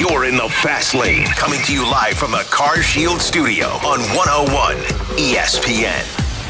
You're in the fast lane, coming to you live from the Car Shield studio on 101 ESPN.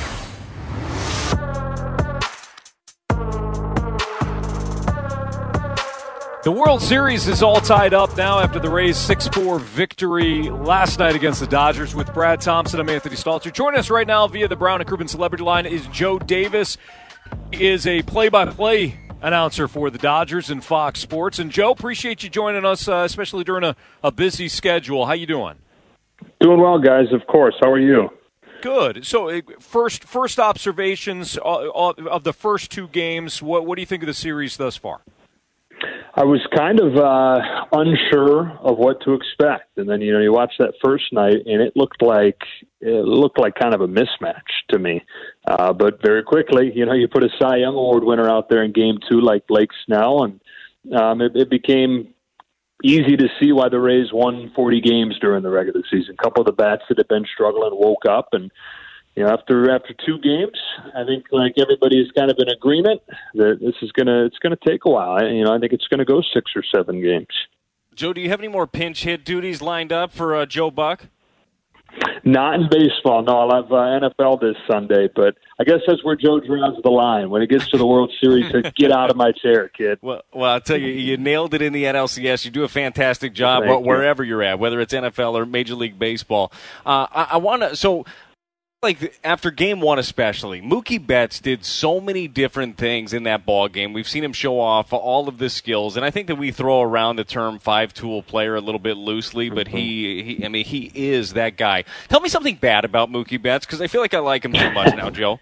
The World Series is all tied up now after the Rays' 6-4 victory last night against the Dodgers. With Brad Thompson, I'm Anthony Stalter. Joining us right now via the Brown and Crouppen Celebrity Line is Joe Davis. He is a play-by-play announcer for the Dodgers and Fox Sports. And Joe, appreciate you joining us, especially during a busy schedule. How you doing? Doing well, guys, of course. How are you? Good. So first observations of the first two games. What do you think of the series thus far? I was kind of unsure of what to expect, and then you watch that first night, and it looked like kind of a mismatch to me. But very quickly, you put a Cy Young Award winner out there in Game 2 like Blake Snell, and it became easy to see why the Rays won 40 games during the regular season. A couple of the bats that had been struggling woke up, and after two games, I think like everybody is kind of in agreement that it's gonna take a while. I think it's gonna go 6 or 7 games. Joe, do you have any more pinch hit duties lined up for Joe Buck? Not in baseball. No, I'll have NFL this Sunday, but I guess that's where Joe draws the line. When it gets to the World Series, to get out of my chair, kid. Well, I'll tell you, you nailed it in the NLCS. You do a fantastic job wherever you're at, whether it's NFL or Major League Baseball. I want to – so – like after Game 1 especially, Mookie Betts did so many different things in that ball game. We've seen him show off all of the skills, and I think that we throw around the term five-tool player a little bit loosely, but he is that guy. Tell me something bad about Mookie Betts, because I feel like I like him too much now, Joe.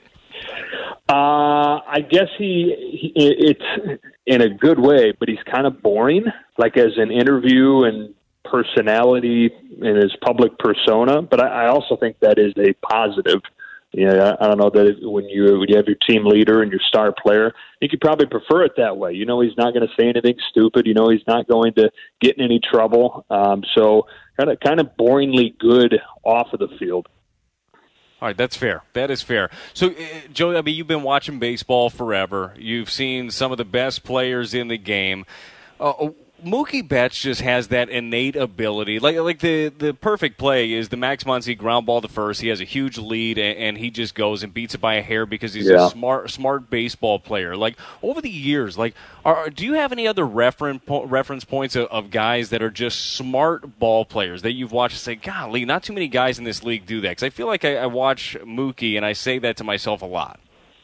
I guess it's in a good way, but he's kind of boring, like as an interview and personality in his public persona, but I also think that is a positive. I don't know that when you have your team leader and your star player, I think you probably prefer it that way. He's not going to say anything stupid. He's not going to get in any trouble. So kind of boringly good off of the field. All right, that's fair. That is fair. So, Joe, you've been watching baseball forever. You've seen some of the best players in the game. Mookie Betts just has that innate ability. Like the perfect play is the Max Muncy ground ball to first. He has a huge lead, and he just goes and beats it by a hair because he's a smart baseball player. Like, over the years, do you have any other reference points of guys that are just smart ball players that you've watched and say, golly, not too many guys in this league do that? Because I feel like I watch Mookie, and I say that to myself a lot.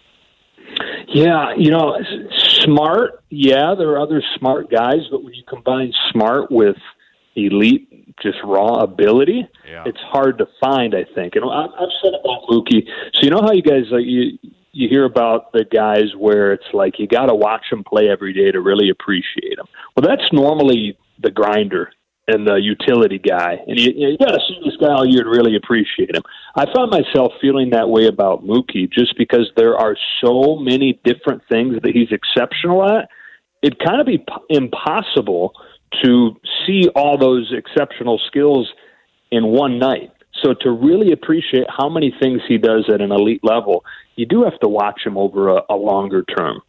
Yeah, smart, there are other smart guys, but when you combine smart with elite, just raw ability, it's hard to find, I think. And I've said about Mookie, so how you guys, you hear about the guys where it's like you got to watch them play every day to really appreciate them. Well, that's normally the grinder and the utility guy. And you got to see this guy all year to really appreciate him. I found myself feeling that way about Mookie just because there are so many different things that he's exceptional at. It'd kind of be impossible to see all those exceptional skills in one night. So to really appreciate how many things he does at an elite level, you do have to watch him over a longer term.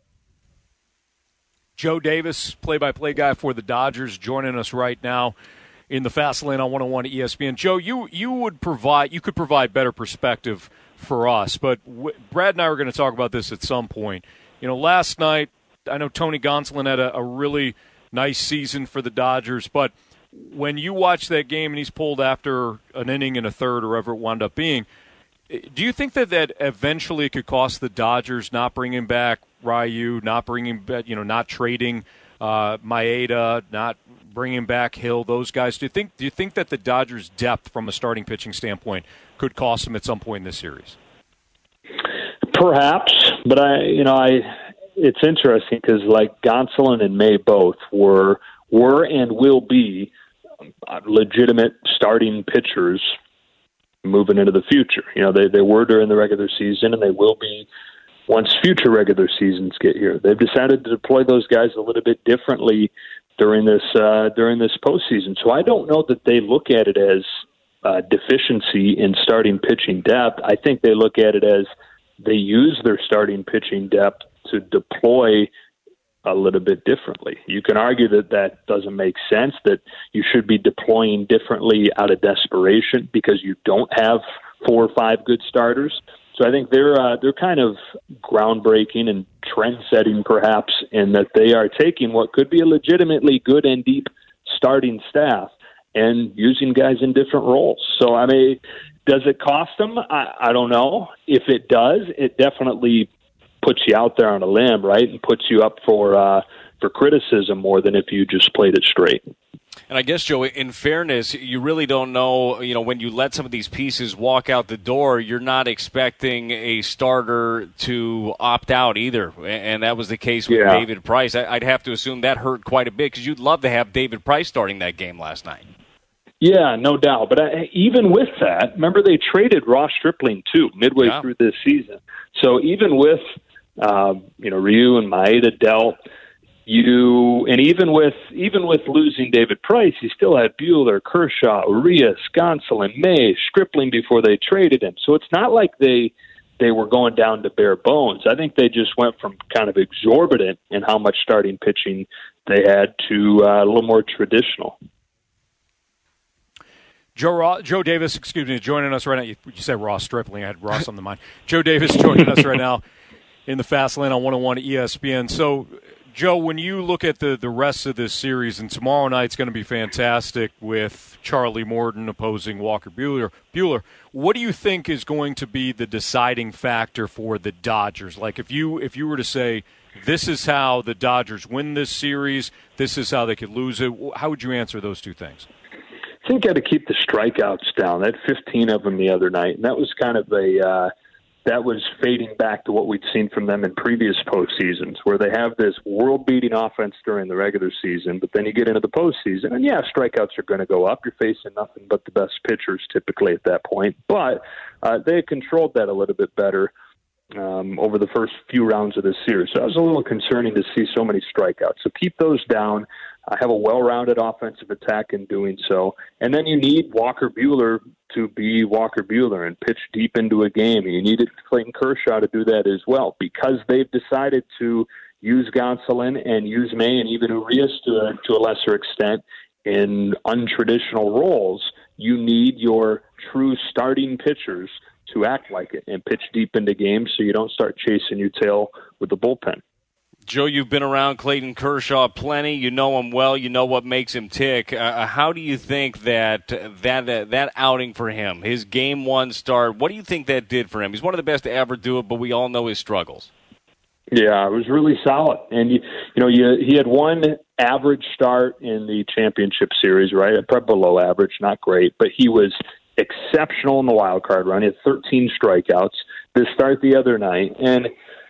Joe Davis, play-by-play guy for the Dodgers, joining us right now in the Fast Lane on 101 ESPN. Joe, you could provide better perspective for us, but Brad and I were going to talk about this at some point. Last night, I know Tony Gonsolin had a really nice season for the Dodgers, but when you watch that game and he's pulled after an inning and a third or whatever it wound up being, do you think that eventually could cost the Dodgers not bringing back Ryu, not trading Maeda, not bringing back Hill, those guys? Do you think that the Dodgers' depth from a starting pitching standpoint could cost them at some point in this series? Perhaps, but it's interesting because like Gonsolin and May both were and will be legitimate starting pitchers moving into the future. They were during the regular season, and they will be once future regular seasons get here. They've decided to deploy those guys a little bit differently during this postseason. So I don't know that they look at it as deficiency in starting pitching depth. I think they look at it as they use their starting pitching depth to deploy a little bit differently. You can argue that doesn't make sense, that you should be deploying differently out of desperation because you don't have 4 or 5 good starters. So I think they're kind of groundbreaking and trend-setting perhaps in that they are taking what could be a legitimately good and deep starting staff and using guys in different roles. So, I mean, does it cost them? I don't know. If it does, it definitely puts you out there on a limb, right, and puts you up for criticism more than if you just played it straight. And I guess, Joe, in fairness, you really don't know, when you let some of these pieces walk out the door, you're not expecting a starter to opt out either. And that was the case with David Price. I'd have to assume that hurt quite a bit because you'd love to have David Price starting that game last night. Yeah, no doubt. But even with that, remember they traded Ross Stripling, too, midway through this season. So even with, Ryu and Maeda dealt, even with losing David Price, you still had Buehler, Kershaw, Urias, Gonsolin, May, Stripling before they traded him. So it's not like they were going down to bare bones. I think they just went from kind of exorbitant in how much starting pitching they had to a little more traditional. Joe Davis, joining us right now. You said Ross Stripling. I had Ross on the mind. Joe Davis joining us right now in the Fast Lane on 101 ESPN. So, Joe, when you look at the rest of this series, and tomorrow night's going to be fantastic with Charlie Morton opposing Walker Buehler, what do you think is going to be the deciding factor for the Dodgers? Like if you were to say, this is how the Dodgers win this series, this is how they could lose it, how would you answer those two things? I think you got to keep the strikeouts down. They had 15 of them the other night, and that was kind of that was fading back to what we'd seen from them in previous postseasons, where they have this world-beating offense during the regular season, but then you get into the postseason, and strikeouts are going to go up. You're facing nothing but the best pitchers typically at that point. But they controlled that a little bit better over the first few rounds of this series. So it was a little concerning to see so many strikeouts. So keep those down. Have a well-rounded offensive attack in doing so. And then you need Walker Buehler to be Walker Buehler and pitch deep into a game. And you needed Clayton Kershaw to do that as well because they've decided to use Gonsolin and use May and even Urias to a lesser extent in untraditional roles. You need your true starting pitchers to act like it and pitch deep into games so you don't start chasing your tail with the bullpen. Joe, you've been around Clayton Kershaw plenty. You know him well. You know what makes him tick. How do you think that outing for him, his Game 1 start, what do you think that did for him? He's one of the best to ever do it, but we all know his struggles. Yeah, it was really solid. And, he had one average start in the championship series, right? Probably below average, not great, but he was exceptional in the wild card run. He had 13 strikeouts. This start the other night, and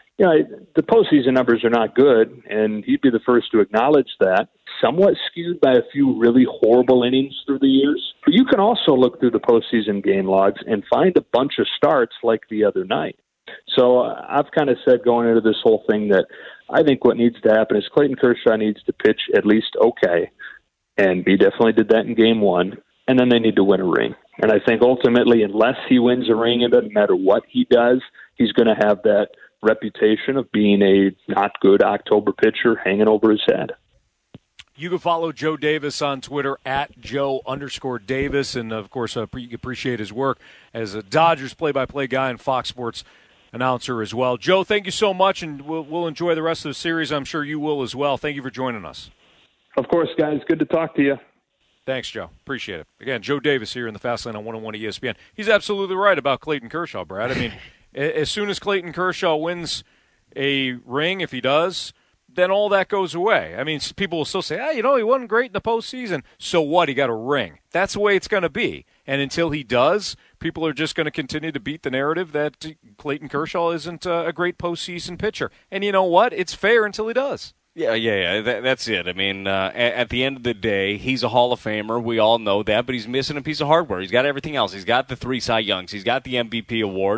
the postseason numbers are not good, and he'd be the first to acknowledge that. Somewhat skewed by a few really horrible innings through the years. But you can also look through the postseason game logs and find a bunch of starts like the other night. So I've kind of said going into this whole thing that I think what needs to happen is Clayton Kershaw needs to pitch at least okay, and he definitely did that in Game 1, and then they need to win a ring. And I think ultimately, unless he wins a ring, it doesn't matter what he does, he's going to have that reputation of being a not good October pitcher hanging over his head. You can follow Joe Davis on Twitter at Joe_Davis, and of course appreciate his work as a Dodgers play-by-play guy and Fox Sports announcer as well. Joe, thank you so much, and we'll enjoy the rest of the series. I'm sure you will as well. Thank you for joining us. Of course, guys. Good to talk to you. Thanks, Joe. Appreciate it. Again, Joe Davis here in the Fast Lane on 101 ESPN. He's absolutely right about Clayton Kershaw, Brad. I mean, as soon as Clayton Kershaw wins a ring, if he does, then all that goes away. I mean, people will still say, he wasn't great in the postseason. So what? He got a ring. That's the way it's going to be. And until he does, people are just going to continue to beat the narrative that Clayton Kershaw isn't a great postseason pitcher. And you know what? It's fair until he does. Yeah. That's it. I mean, at the end of the day, he's a Hall of Famer. We all know that, but he's missing a piece of hardware. He's got everything else. He's got the 3 Cy Youngs. He's got the MVP award.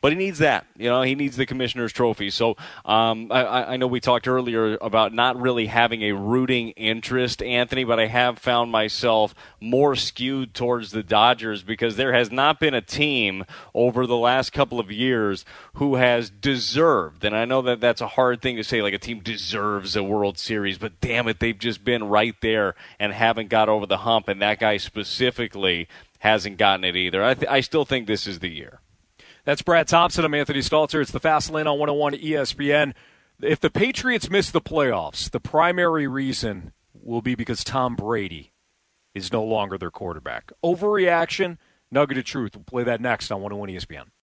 But he needs that. He needs the Commissioner's Trophy. So I know we talked earlier about not really having a rooting interest, Anthony, but I have found myself more skewed towards the Dodgers because there has not been a team over the last couple of years who has deserved, and I know that that's a hard thing to say, like a team deserves a World Series, but damn it, they've just been right there and haven't got over the hump, and that guy specifically hasn't gotten it either. I still think this is the year. That's Brad Thompson. I'm Anthony Stalter. It's the Fast Lane on 101 ESPN. If the Patriots miss the playoffs, the primary reason will be because Tom Brady is no longer their quarterback. Overreaction, nugget of truth. We'll play that next on 101 ESPN.